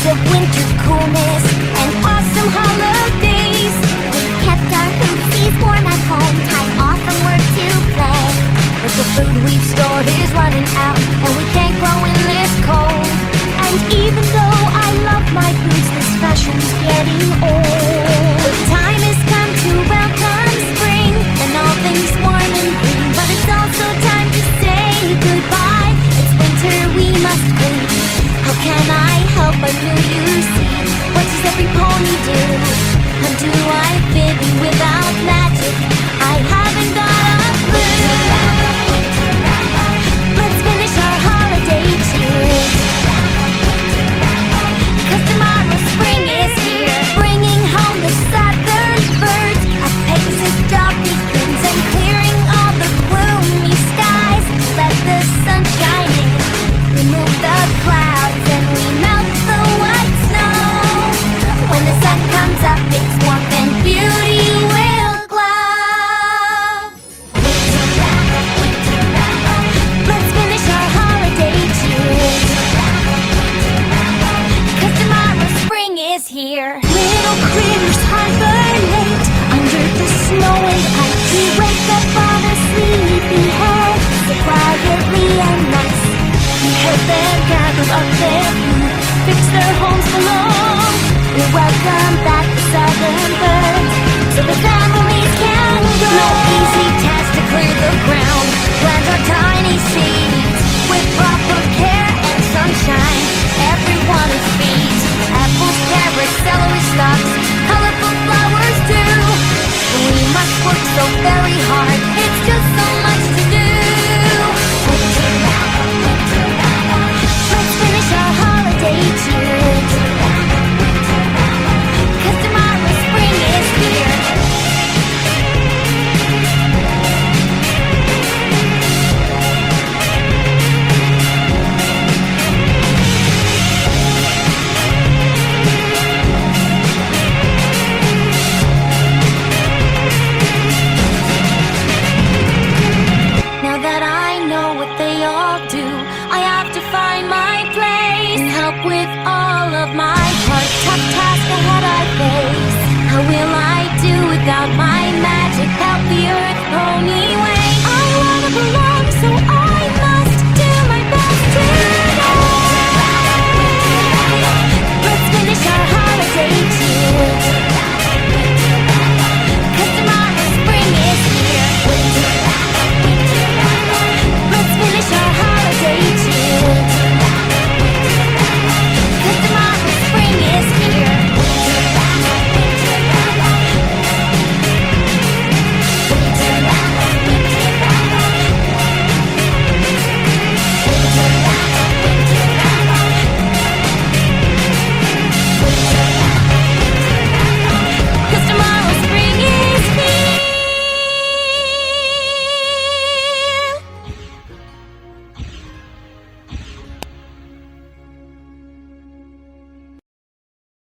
of winter coolness and awesome holidays. We kept our hootsies warm at home, time off from work to play. But the food we've stored is running out, and we can't grow in this cold. And even though I love my boots, this fashion's getting old. The time has come to welcome spring, and all things warm and green. But it's also time to say goodbye. It's winter, we must wait. How can I help but do you see? What does every pony do? How do I fit in without magic? I haven't got a clue. Let's finish our holiday cheer, 'cause tomorrow spring is here, bringing home the southern birds. A Pegasus dog begins and clearing all the gloomy skies. Let the sun shine in, remove the clouds, and we melt the white snow. When the sun comes up, it's warmth and beauty will glow. Let's finish our holiday cheer, 'cause tomorrow spring is here. Little critters hibernate under the snow and ice. We wake up all the sleepy heads so quietly and nice. We help them gather up their food, fix their homes below. We welcome back the southern birds so the families can grow. No easy task to clear the ground, plant our tiny seeds with proper